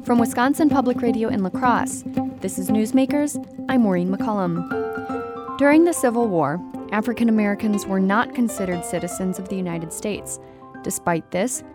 From Wisconsin Public Radio in La Crosse, this is Newsmakers. I'm Maureen McCullum. During the Civil War, African Americans were not considered citizens of the United States. Despite this,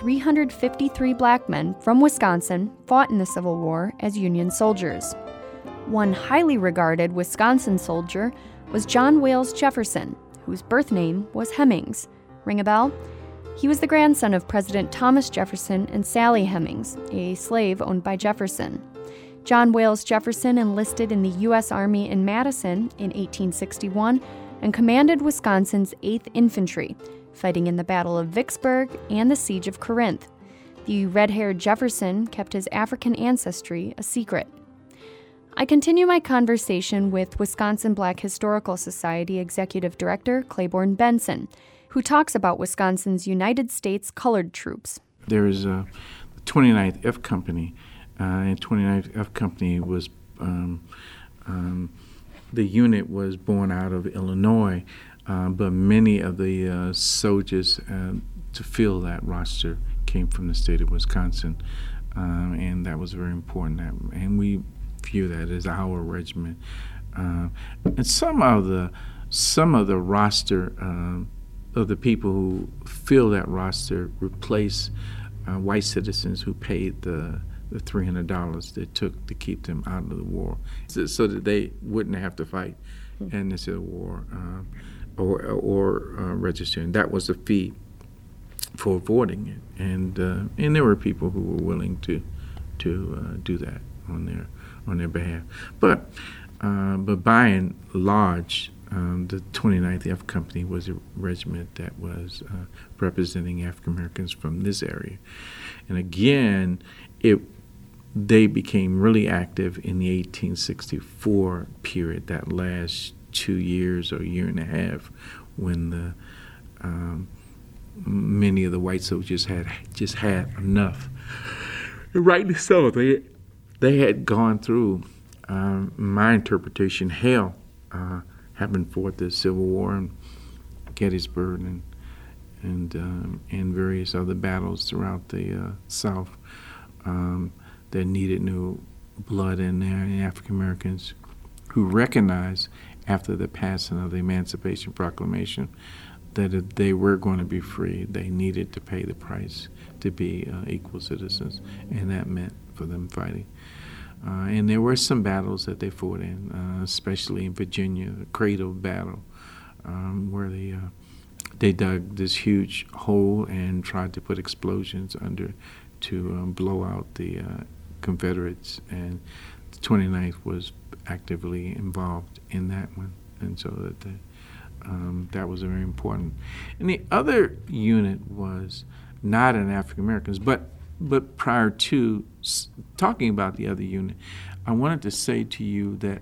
353 black men from Wisconsin fought in the Civil War as Union soldiers. One highly regarded Wisconsin soldier was John Wales Jefferson, whose birth name was Hemmings. Ring a bell? He was the grandson of President Thomas Jefferson and Sally Hemings, a slave owned by Jefferson. John Wales Jefferson enlisted in the U.S. Army in Madison in 1861 and commanded Wisconsin's 8th Infantry, fighting in the Battle of Vicksburg and the Siege of Corinth. The red-haired Jefferson kept his African ancestry a secret. I continue my conversation with Wisconsin Black Historical Society Executive Director Claiborne Benson, who talks about Wisconsin's United States Colored Troops. There is the 29th F Company, and 29th F Company was, the unit was born out of Illinois, but many of the soldiers to fill that roster came from the state of Wisconsin, and that was very important. And we view that as our regiment. And some of the roster of the people who fill that roster replace white citizens who paid the $300 it took to keep them out of the war, so that they wouldn't have to fight in the Civil War or registering. That was the fee for avoiding it, and there were people who were willing to do that on their behalf. But by and large, the 29th F Company was a regiment that was representing African Americans from this area. And again, they became really active in the 1864 period, that last 2 years or year and a half, when many of the white soldiers had enough. And rightly so. They had gone through, my interpretation, hell, having fought the Civil War and Gettysburg and various other battles throughout the South. There needed new blood in there, and African Americans who recognized after the passing of the Emancipation Proclamation that if they were going to be free, they needed to pay the price to be equal citizens, and that meant for them fighting. And there were some battles that they fought in, especially in Virginia, the Cradle Battle, where they dug this huge hole and tried to put explosions under to blow out the Confederates, and the 29th was actively involved in that one, and so that was very important. And the other unit was not an African Americans, but prior to talking about the other unit, I wanted to say to you that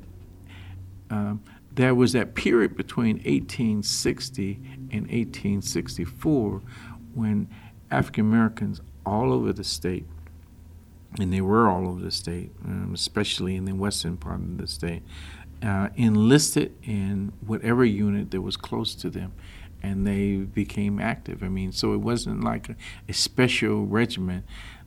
there was that period between 1860 and 1864 when African Americans all over the state, and they were all over the state, especially in the western part of the state, enlisted in whatever unit that was close to them, and they became active. I mean, so it wasn't like a special regiment.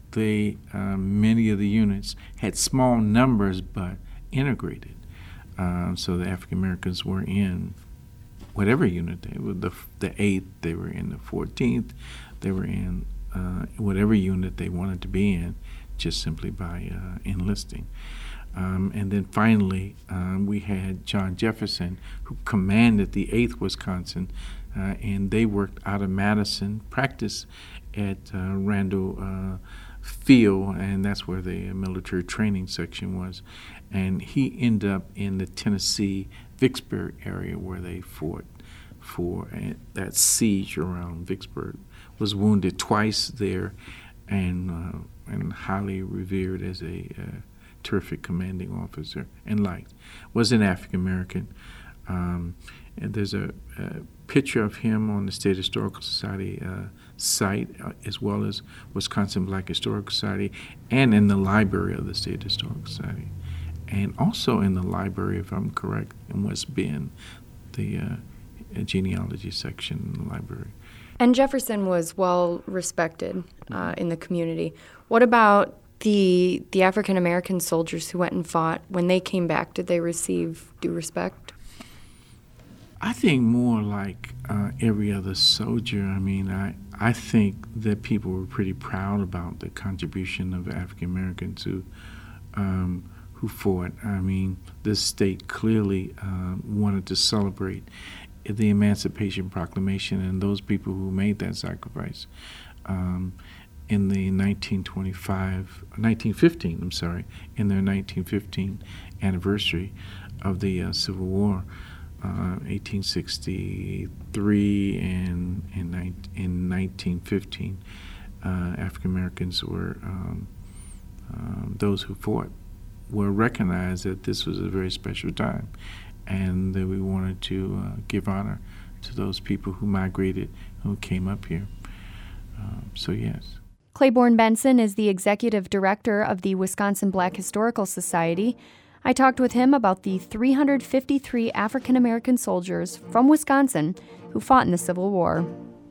Many of the units had small numbers but integrated. So the African Americans were in whatever unit they were. The 8th, they were in the 14th, they were in whatever unit they wanted to be in, just simply by enlisting. And then finally, we had John Jefferson, who commanded the 8th Wisconsin, and they worked out of Madison, practiced at Randall Field, and that's where the military training section was. And he ended up in the Tennessee Vicksburg area where they fought for that siege around Vicksburg. Was wounded twice there, and highly revered as a terrific commanding officer and liked. Was an African American. And there's a picture of him on the State Historical Society site, as well as Wisconsin Black Historical Society, and in the library of the State Historical Society, and also in the library, if I'm correct, in West Bend, the genealogy section in the library. And Jefferson was well respected in the community. What about The African American soldiers who went and fought, when they came back, did they receive due respect? I think more like every other soldier. I mean, I think that people were pretty proud about the contribution of African Americans who fought. I mean, this state clearly wanted to celebrate the Emancipation Proclamation and those people who made that sacrifice. In the 1915, in their 1915 anniversary of the Civil War, 1863 and in 1915, African Americans were those who fought were recognized that this was a very special time, and that we wanted to give honor to those people who migrated, who came up here. So yes. Claiborne Benson is the executive director of the Wisconsin Black Historical Society. I talked with him about the 353 African American soldiers from Wisconsin who fought in the Civil War.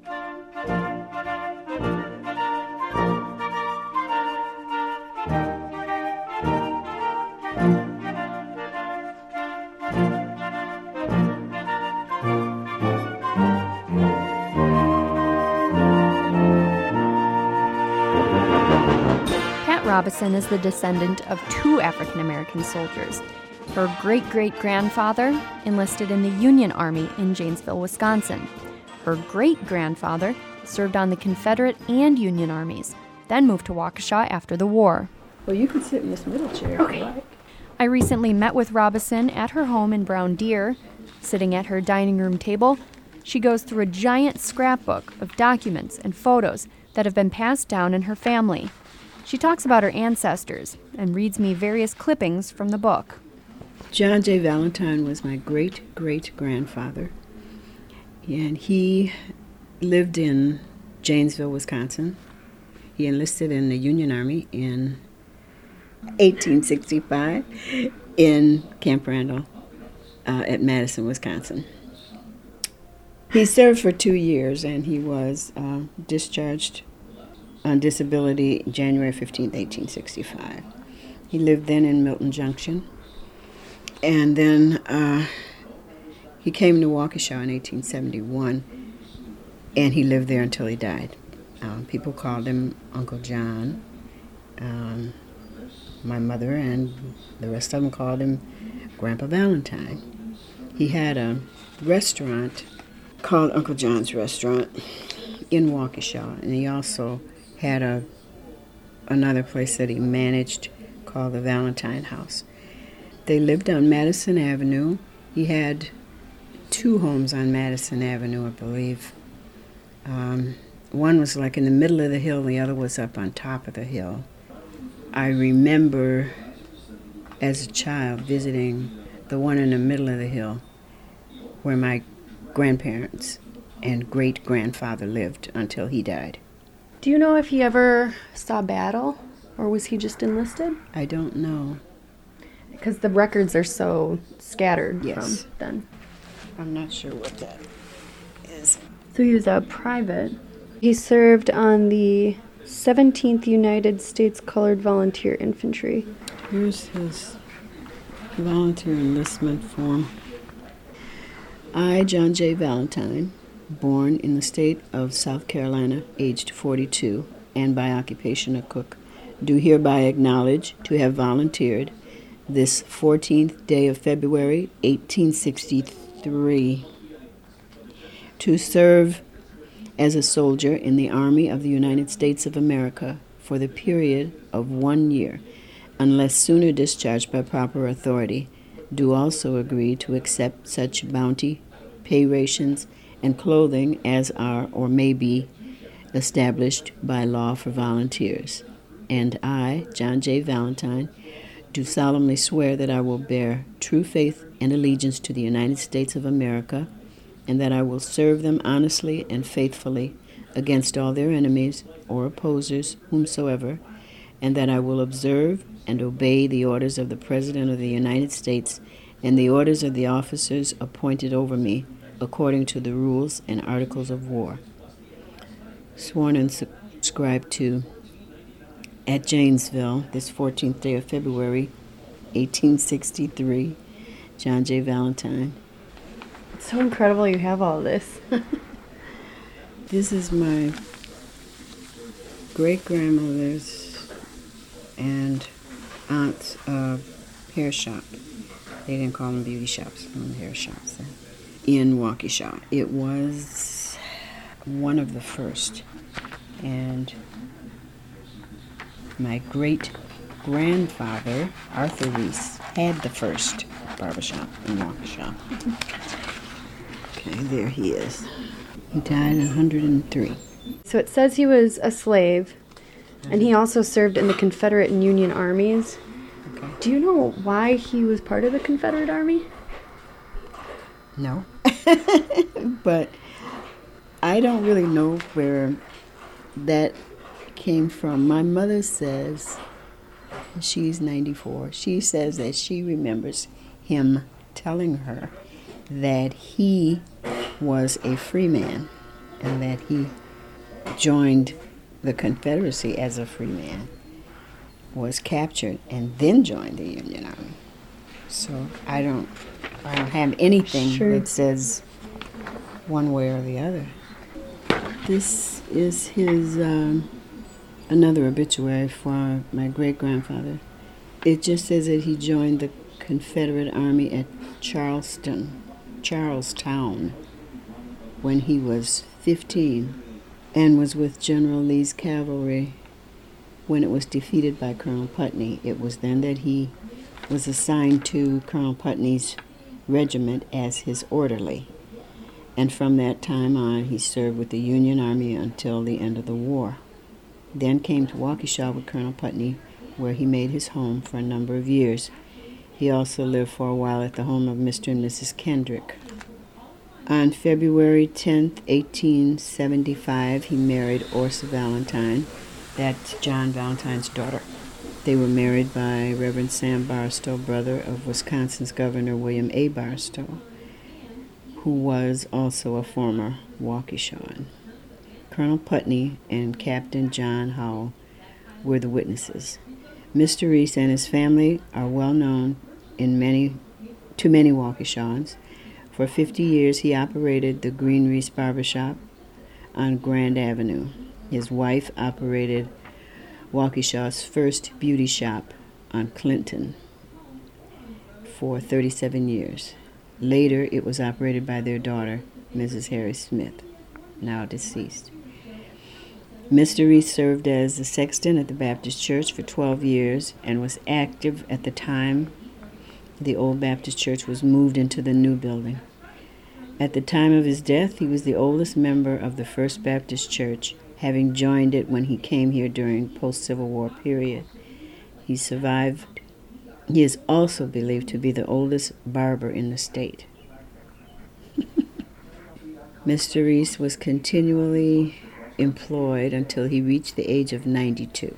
Robison is the descendant of two African American soldiers. Her great-great-grandfather enlisted in the Union Army in Janesville, Wisconsin. Her great-grandfather served on the Confederate and Union armies, then moved to Waukesha after the war. Well, you can sit in this middle chair. Okay. I recently met with Robison at her home in Brown Deer. Sitting at her dining room table, she goes through a giant scrapbook of documents and photos that have been passed down in her family. She talks about her ancestors and reads me various clippings from the book. John J. Valentine was my great-great-grandfather, and he lived in Janesville, Wisconsin. He enlisted in the Union Army in 1865 in Camp Randall at Madison, Wisconsin. He served for 2 years, and he was discharged on disability January 15, 1865. He lived then in Milton Junction. And then he came to Waukesha in 1871, and he lived there until he died. People called him Uncle John. My mother and the rest of them called him Grandpa Valentine. He had a restaurant called Uncle John's Restaurant in Waukesha, and he also had another place that he managed called the Valentine House. They lived on Madison Avenue. He had 2 homes on Madison Avenue, I believe. One was like in the middle of the hill, the other was up on top of the hill. I remember as a child visiting the one in the middle of the hill where my grandparents and great-grandfather lived until he died. Do you know if he ever saw battle, or was he just enlisted? I don't know. Because the records are so scattered Yes. from then. I'm not sure what that is. So he was a private. He served on the 17th United States Colored Volunteer Infantry. Here's his volunteer enlistment form. I, John J. Valentine, born in the state of South Carolina, aged 42, and by occupation a cook, do hereby acknowledge to have volunteered this 14th day of February, 1863, to serve as a soldier in the Army of the United States of America for the period of 1 year, unless sooner discharged by proper authority, do also agree to accept such bounty, pay rations, and clothing as are or may be established by law for volunteers. And I, John J. Valentine, do solemnly swear that I will bear true faith and allegiance to the United States of America, and that I will serve them honestly and faithfully against all their enemies or opposers whomsoever, and that I will observe and obey the orders of the President of the United States and the orders of the officers appointed over me according to the rules and articles of war. Sworn and subscribed to at Janesville, this 14th day of February, 1863. John J. Valentine. It's so incredible you have all this. This is my great-grandmother's and aunt's hair shop. They didn't call them beauty shops, hair shops in Waukesha. It was one of the first. And my great-grandfather, Arthur Reese, had the first barbershop in Waukesha. Okay, there he is. He died at 103. So it says he was a slave, and he also served in the Confederate and Union armies. Okay. Do you know why he was part of the Confederate Army? No. But I don't really know where that came from. My mother says, she's 94, she says that she remembers him telling her that he was a free man and that he joined the Confederacy as a free man, was captured, and then joined the Union Army. So I don't have anything that says one way or the other. This is his another obituary for my great-grandfather. It just says that he joined the Confederate Army at Charlestown, when he was 15, and was with General Lee's cavalry when it was defeated by Colonel Putney. It was then that he was assigned to Colonel Putney's regiment as his orderly. And from that time on, he served with the Union Army until the end of the war. Then came to Waukesha with Colonel Putney, where he made his home for a number of years. He also lived for a while at the home of Mr. and Mrs. Kendrick. On February 10th, 1875, he married Orsa Valentine. That's John Valentine's daughter. They were married by Reverend Sam Barstow, brother of Wisconsin's Governor William A. Barstow, who was also a former Waukeshan. Colonel Putney and Captain John Howell were the witnesses. Mr. Reese and his family are well known to many Waukeshans. For 50 years, he operated the Green Reese Barbershop on Grand Avenue. His wife operated Waukesha's first beauty shop on Clinton for 37 years. Later, it was operated by their daughter, Mrs. Harry Smith, now deceased. Mr. Reese served as the sexton at the Baptist Church for 12 years and was active at the time the old Baptist Church was moved into the new building. At the time of his death, he was the oldest member of the First Baptist Church, having joined it when he came here during post-Civil War period. He survived. He is also believed to be the oldest barber in the state. Mr. Reese was continually employed until he reached the age of 92.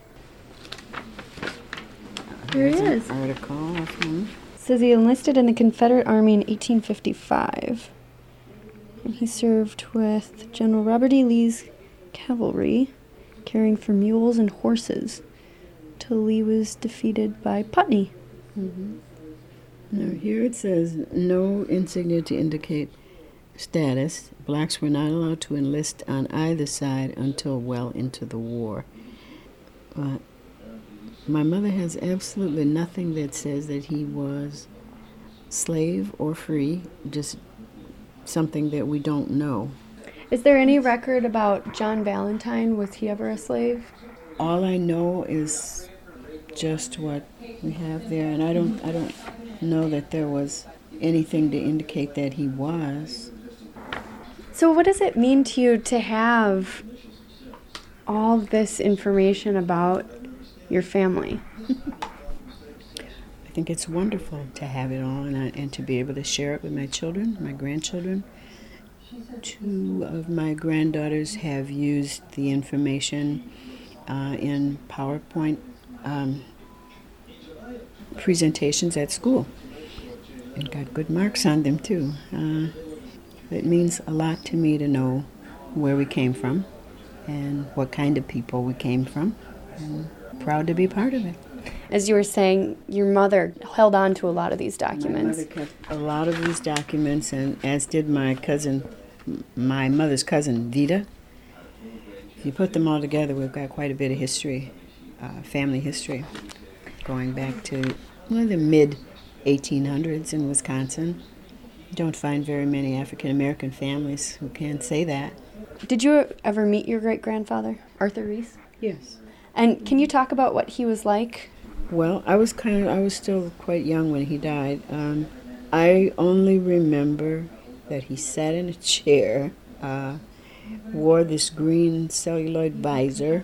Here he is. An article of him. It says he enlisted in the Confederate Army in 1855. And he served with General Robert E. Lee's cavalry, caring for mules and horses, till Lee was defeated by Putney. Mm-hmm. Now here it says, no insignia to indicate status. Blacks were not allowed to enlist on either side until well into the war. But my mother has absolutely nothing that says that he was slave or free, just something that we don't know. Is there any record about John Valentine? Was he ever a slave? All I know is just what we have there, and I don't know that there was anything to indicate that he was. So what does it mean to you to have all this information about your family? I think it's wonderful to have it all and to be able to share it with my children, my grandchildren. 2 of my granddaughters have used the information in PowerPoint presentations at school and got good marks on them too. It means a lot to me to know where we came from and what kind of people we came from Proud to be part of it. As you were saying, your mother held on to a lot of these documents. My mother kept a lot of these documents, and as did my mother's cousin, Vida. If you put them all together, we've got quite a bit of history, family history, going back to the mid-1800s in Wisconsin. You don't find very many African-American families who can say that. Did you ever meet your great-grandfather, Arthur Reese? Yes. And can you talk about what he was like? Well, I was still quite young when he died. I only remember that he sat in a chair, wore this green celluloid visor,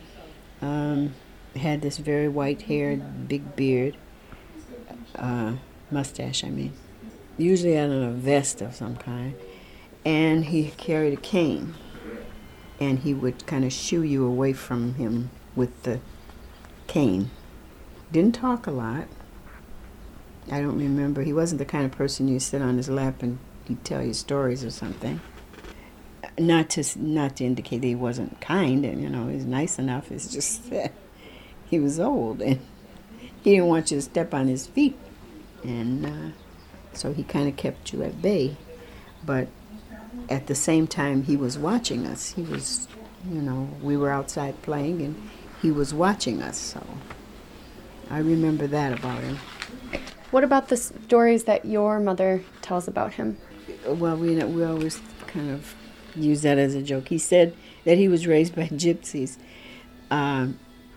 had this very white-haired, big beard, mustache, usually had on a vest of some kind, and he carried a cane, and he would kind of shoo you away from him with the cane. Didn't talk a lot. I don't remember. He wasn't the kind of person you sit on his lap and he'd tell you stories or something. Not to indicate that he wasn't kind and, he was nice enough. It's just that he was old and he didn't want you to step on his feet. And so he kind of kept you at bay. But at the same time, he was watching us. He was, we were outside playing and he was watching us, so I remember that about him. What about the stories that your mother tells about him? Well, we always kind of use that as a joke. He said that he was raised by gypsies. And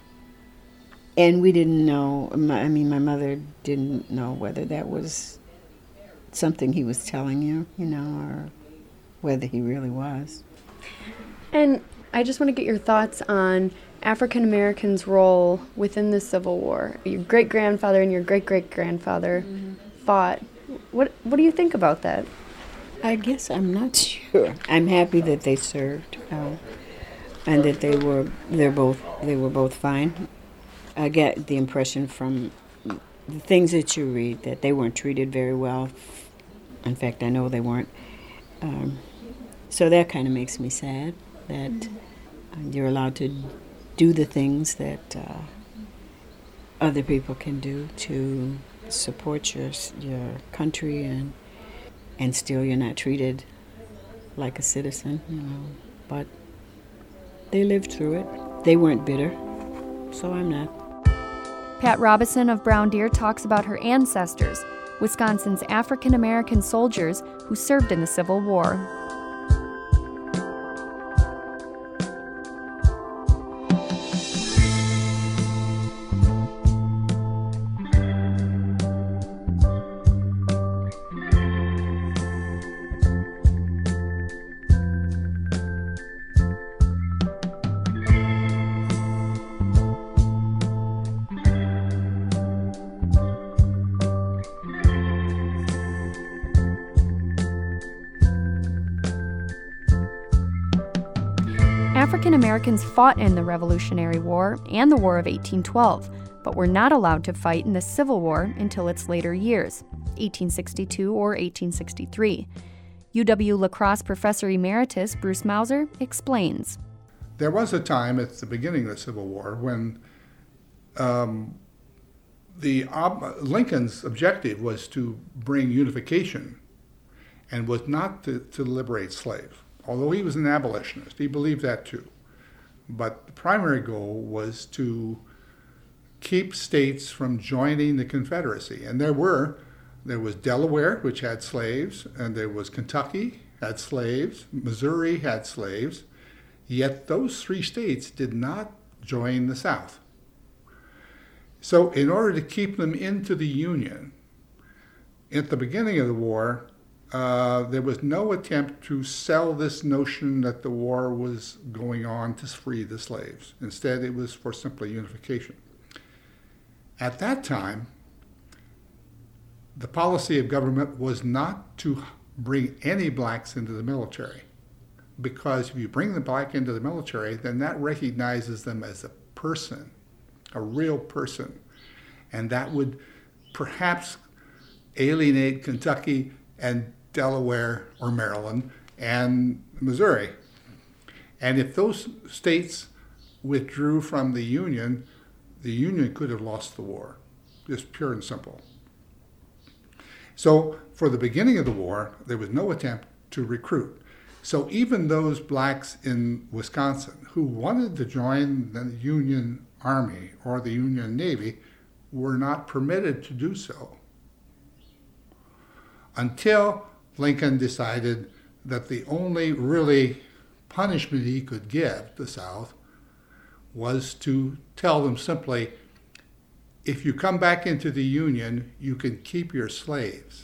we didn't know, my mother didn't know whether that was something he was telling you, or whether he really was. And I just want to get your thoughts on African Americans' role within the Civil War. Your great-grandfather and your great-great-grandfather fought. What do you think about that? I guess I'm not sure. I'm happy that they served, and that they were both fine. I get the impression from the things that you read that they weren't treated very well. In fact, I know they weren't. So that kind of makes me sad that you're allowed to do the things that other people can do to support your country, and still you're not treated like a citizen, But they lived through it. They weren't bitter, so I'm not. Pat Robison of Brown Deer talks about her ancestors, Wisconsin's African American soldiers who served in the Civil War. African Americans fought in the Revolutionary War and the War of 1812, but were not allowed to fight in the Civil War until its later years, 1862 or 1863. UW-La Crosse Professor Emeritus Bruce Mauser explains. There was a time at the beginning of the Civil War when Lincoln's objective was to bring unification and was not to liberate slaves. Although he was an abolitionist, he believed that too. But the primary goal was to keep states from joining the Confederacy. And there was Delaware, which had slaves, and there was Kentucky, had slaves, Missouri had slaves, yet those three states did not join the South. So in order to keep them into the Union, at the beginning of the war, there was no attempt to sell this notion that the war was going on to free the slaves. Instead, it was for simply unification. At that time, the policy of government was not to bring any blacks into the military, because if you bring the black into the military, then that recognizes them as a person, a real person, and that would perhaps alienate Kentucky and Delaware or Maryland and Missouri. And if those states withdrew from the Union could have lost the war, just pure and simple. So for the beginning of the war, there was no attempt to recruit. So even those blacks in Wisconsin who wanted to join the Union Army or the Union Navy were not permitted to do so until Lincoln decided that the only really punishment he could give the South was to tell them simply, if you come back into the Union, you can keep your slaves.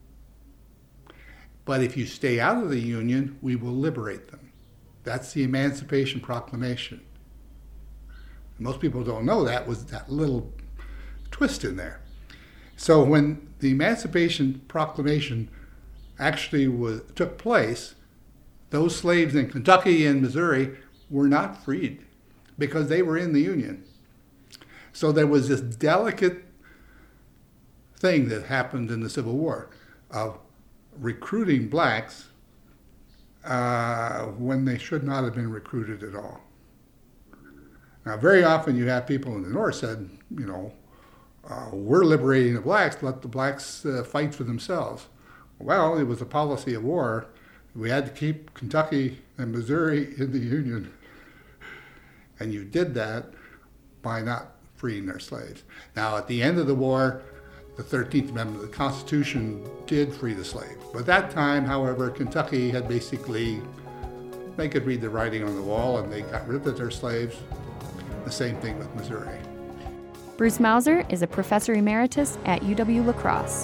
But if you stay out of the Union, we will liberate them. That's the Emancipation Proclamation. Most people don't know that was that little twist in there. So when the Emancipation Proclamation actually took place, those slaves in Kentucky and Missouri were not freed because they were in the Union. So there was this delicate thing that happened in the Civil War of recruiting blacks when they should not have been recruited at all. Now, very often you have people in the North said, we're liberating the blacks, let the blacks fight for themselves. Well, it was a policy of war. We had to keep Kentucky and Missouri in the Union. And you did that by not freeing their slaves. Now, at the end of the war, the 13th Amendment of the Constitution did free the slaves. But at that time, however, Kentucky had basically, they could read the writing on the wall and they got rid of their slaves. The same thing with Missouri. Bruce Mauser is a professor emeritus at UW-La Crosse.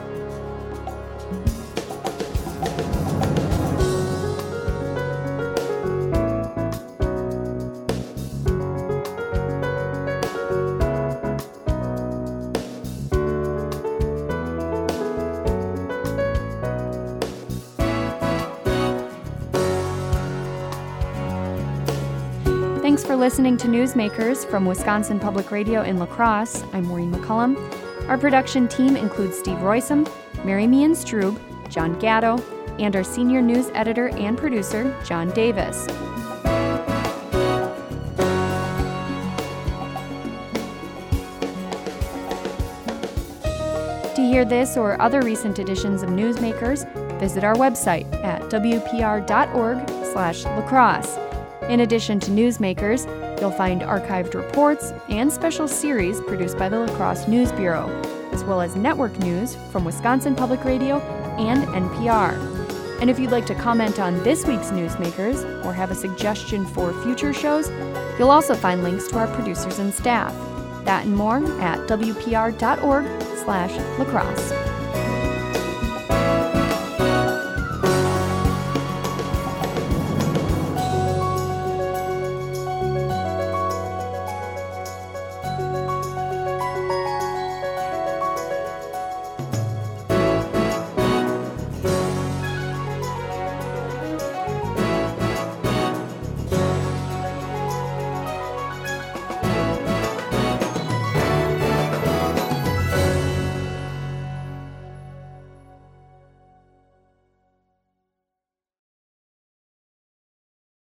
Thanks for listening to Newsmakers from Wisconsin Public Radio in La Crosse. I'm Maureen McCullum. Our production team includes Steve Roysam, Mary Meehan Strube, John Gatto, and our senior news editor and producer, John Davis. To hear this or other recent editions of Newsmakers, visit our website at wpr.org/lacrosse. In addition to Newsmakers, you'll find archived reports and special series produced by the La Crosse News Bureau, as well as network news from Wisconsin Public Radio and NPR. And if you'd like to comment on this week's Newsmakers or have a suggestion for future shows, you'll also find links to our producers and staff. That and more at wpr.org/lacrosse.